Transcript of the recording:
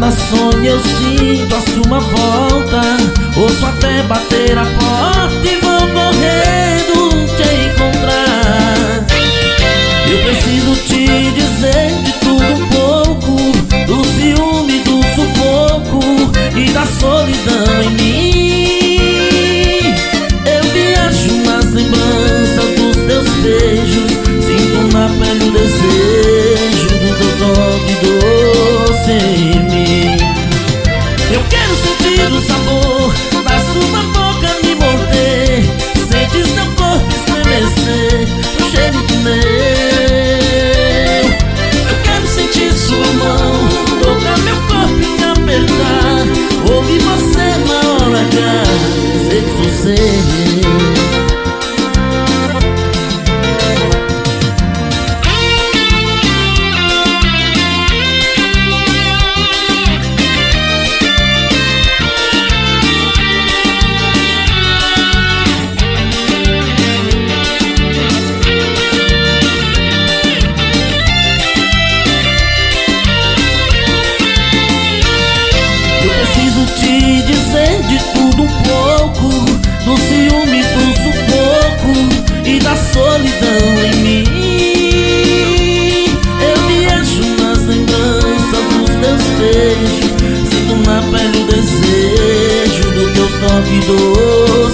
cada sonho eu sinto a sua volta. Ouço até bater a porta e vou correndo te encontrar. Eu preciso te dizer de tudo um pouco, do ciúme, do sufoco e da solidão em mim. Eu viajo nas lembranças dos teus beijos, sinto na pele o desejo do teu toque doce em mim. Eu quero sentir o sabor da sua boca me morder, sentir seu corpo estremecer no cheiro do meu. Eu quero sentir sua mão tocar meu corpo e me apertar, ouvir você na hora H, dizer que sou seu. Te dizer de tudo um pouco, do ciúme, do sufoco e da solidão em mim. Eu viajo nas lembranças dos teus beijos, sinto na pele o desejo do teu toque doce.